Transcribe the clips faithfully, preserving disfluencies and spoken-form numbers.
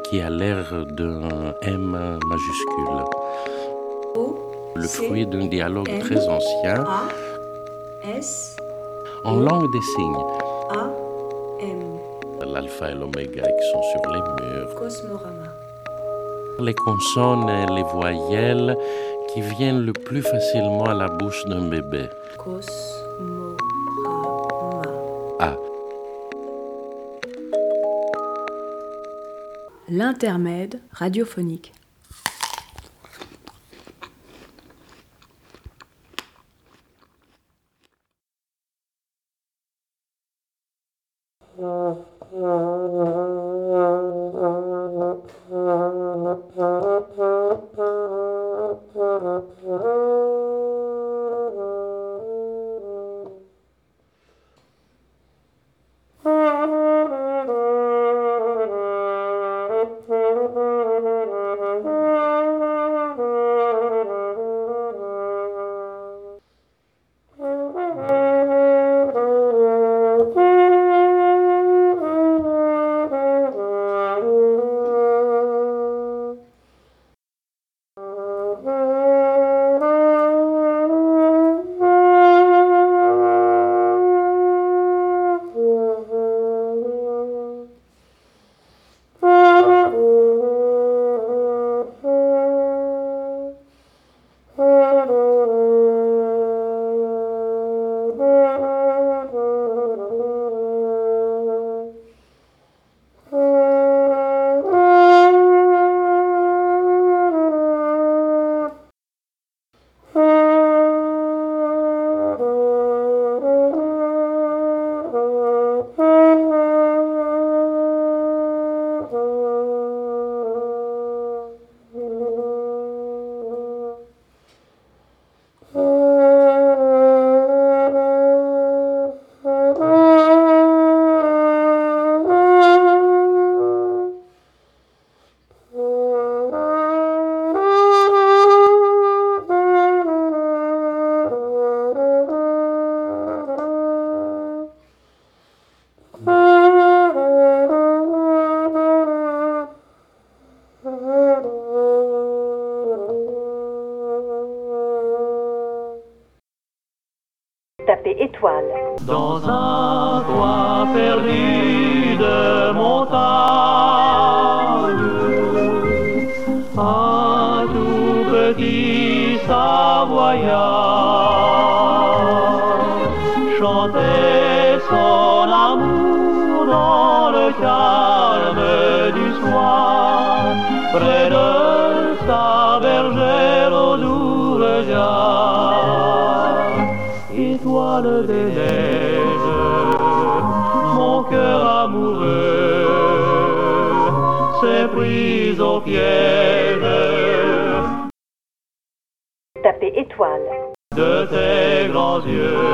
qui a l'air d'un M majuscule. Le fruit d'un dialogue très ancien en langue des signes. L'alpha et l'oméga qui sont sur les murs. Cosmorama. Les consonnes et les voyelles qui viennent le plus facilement à la bouche d'un bébé. Cosmorama. A. L'intermède radiophonique. Tapez étoile. Dans un coin perdu de montagne, un tout petit Savoyard chantait son amour dans le calme du soir, près de sa bergère au doux regard. Étoile des neiges, mon cœur amoureux s'est pris au piège. Tapez étoile. De tes grands yeux,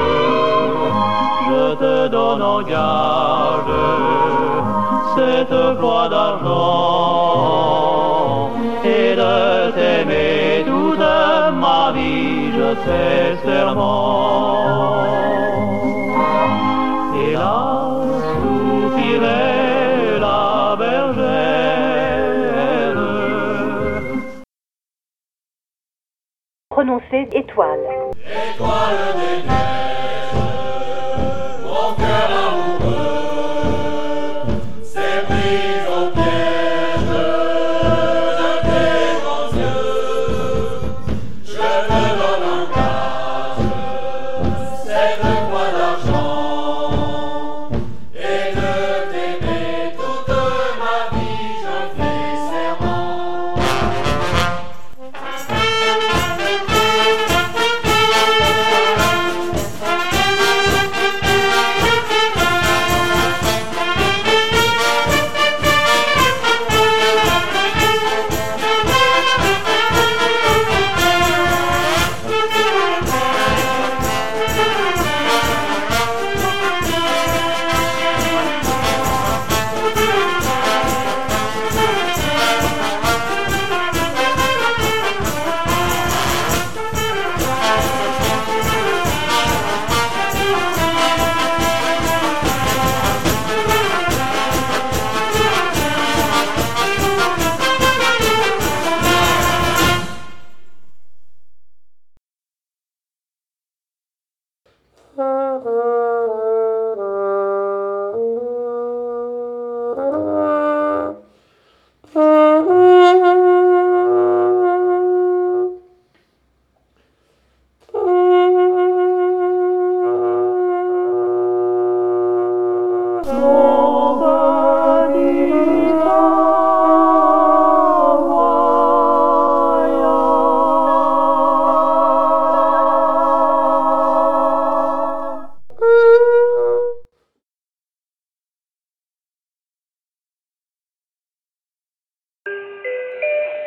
je te donne en gage cette croix d'argent, et de t'aimer toute ma vie je fais serment. Et là soupirait la bergère. Prononcez étoile. Étoile des neiges, mon cœur amoureux s'est pris au piège de tes grands yeux. Je te donne en gage cette croix d'argent, et de t'aimer toute ma vie je fais serment.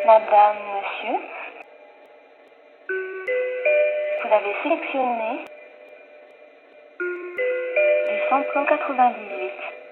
Madame, monsieur, vous avez sélectionné du samplon quatre-vingt-dix-huit.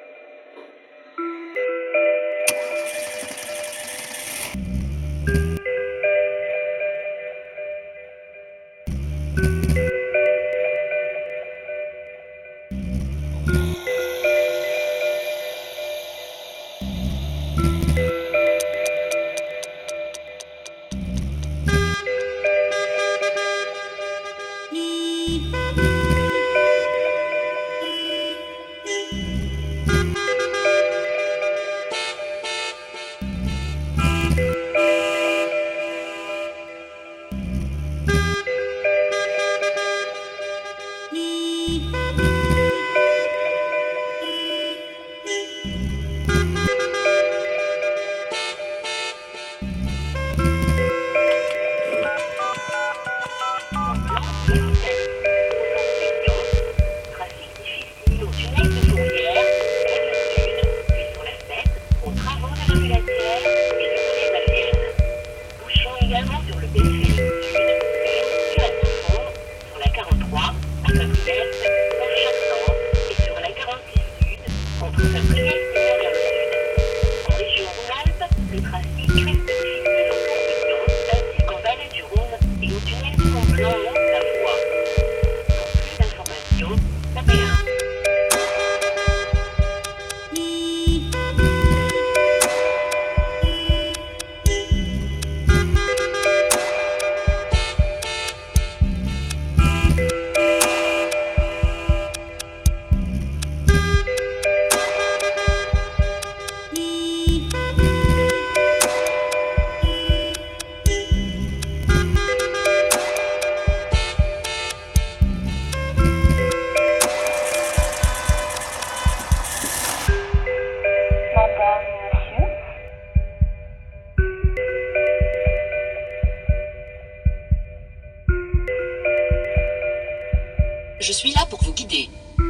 Je suis là pour vous guider.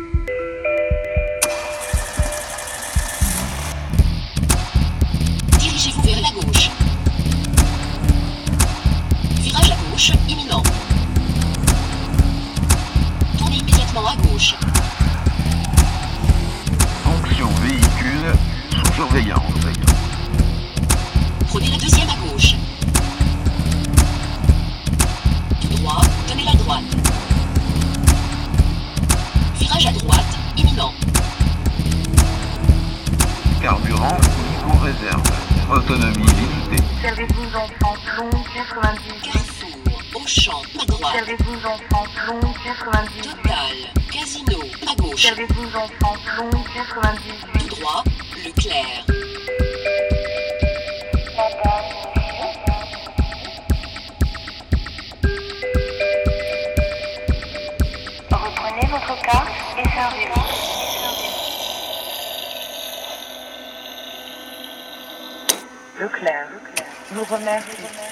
Dirigez-vous vers la gauche. Virage à gauche, imminent. Tournez immédiatement à gauche. Fonction véhicule sous surveillance. Prenez la deuxième à gauche. Tout droit, tenez la droite. Virage à droite, imminent. Carburant, niveau réserve. Autonomie limitée. Servez-vous enfants plomb quatre-vingt-dix-huit. Carrefour, Auchan, à droite. Servez-vous enfants plomb quatre-vingt-dix-huit. Total, Casino, à gauche. Servez-vous enfants plomb quatre-vingt-dix-huit. Tout droit, Leclerc. Madame, monsieur, reprenez votre carte et servez-vous. Leclerc, nous remercie.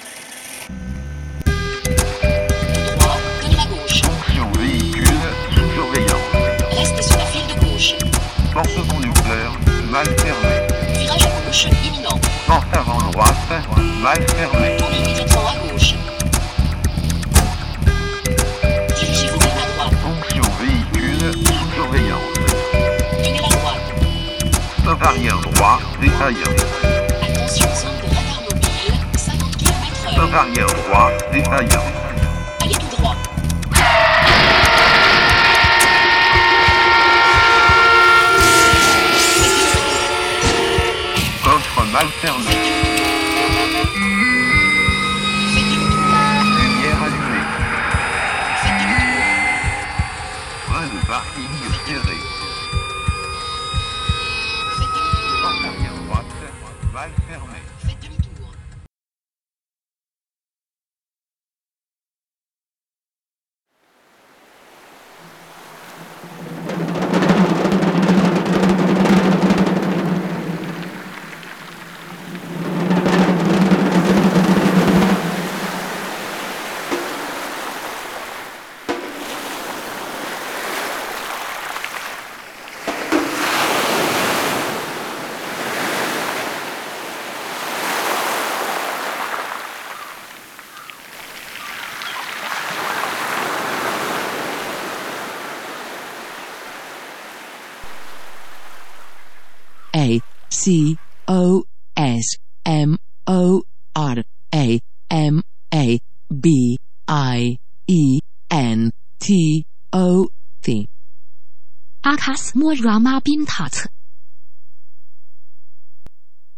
Tout droit, tenez la gauche. Fonction véhicule sous surveillance. Restez sur la file de gauche. Porte conducteur mal fermée. Virage à gauche, imminent. Porte avant droite mal fermée. Tournez immédiatement à gauche. Dirigez-vous vers la droite. Fonction véhicule sous surveillance. Tenez la droite. Stop arrière droit défaillant. Attention, zone de radar mobile, cinquante kilomètres heure. Stop arrière droit défaillant. Allez tout droit. Coffre mal fermé. Faites demi-tour. Lumière allumée. Faites demi-tour. Frein de parking serré. Faites demi-tour. Porte arrière droite mal fermée. Faites demi-tour. C O S M O R A M A B I E N T O T。 阿卡斯莫拉玛宾塔特。